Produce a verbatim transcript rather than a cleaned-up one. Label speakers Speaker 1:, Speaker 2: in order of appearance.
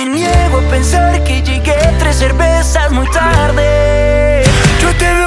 Speaker 1: me niego a pensar que llegué tres cervezas muy tarde. Yo te